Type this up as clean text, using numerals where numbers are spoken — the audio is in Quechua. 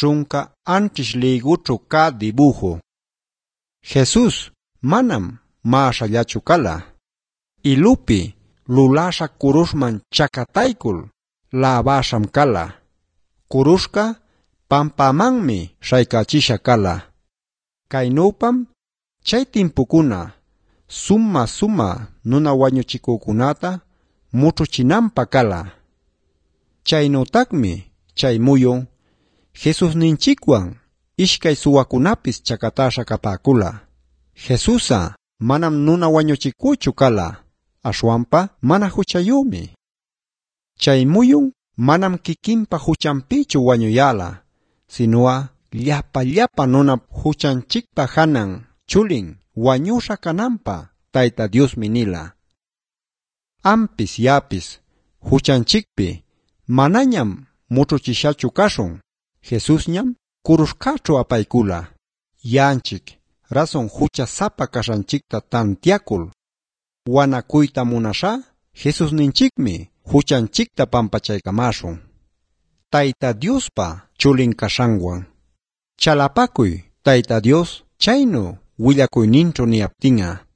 trunka anchish liguchu ka dibujo. Jesus manam mashallachu kala. Ilupi lulasha kurushman chakataykul lavasham kala. Kurushka pampamanmi shaykachisha kala. Kaynupam chay timpukuna summa nuna wañuchikukunata muchuchinampa kala. Chaynotakmi chay muyun Jesus ninchikwan ishkay suwakunapis chakatasha kapakula. Jesusa manam nuna wañuchikuchu kala, ashwanpa mana huchayumi. Chay muyun manam kikinpa huchanpichu wañuyala, sinuwa llapa nuna huchanchikpa hanan chulin wañusha kanampa Tayta Dios minila. Ampis yapis huchanchikpi manañam muchuchishachu kashun, Jesusñam kurushkachu apaykula. Yanchik rason hucha sapa kashanchikta tantiakul wanakuyta munasha, Jesus ninchikmi huchanchikta pampachaykamashun. Tayta Diospa chulin kashanwan. Chalapakuy Tayta Dios chaynu willakuyninchu niyaptinga.